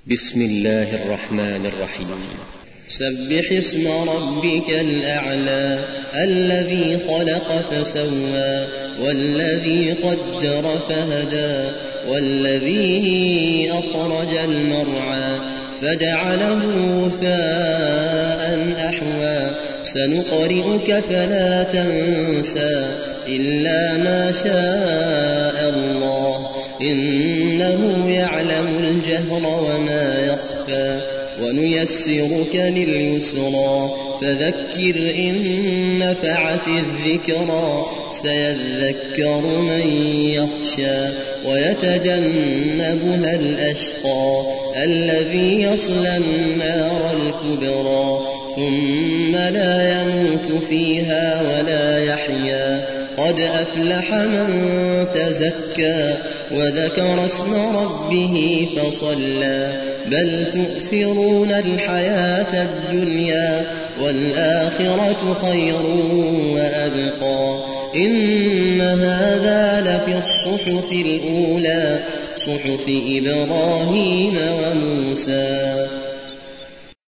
بسم الله الرحمن الرحيم. سبح اسم ربك الأعلى الذي خلق فسوى والذي قدر فهدى والذي أخرج المرعى فجعله غثاء أحوى سنقرئك فلا تنسى إلا ما شاء الله إنه يعلم الجهر وما يخفى ونيسرك لليسرى فذكر إن نفعت الذكرى سيذكر من يخشى ويتجنبها الأشقى الذي يصلى النار الكبرى ثم لا يموت فيها ولا يحيا قد أفلح من تزكى وذكر اسم ربه فصلى بل تؤثرون الحياة الدنيا والآخرة خير وأبقى إن هذا لفي الصحف الأولى صحف إبراهيم وموسى.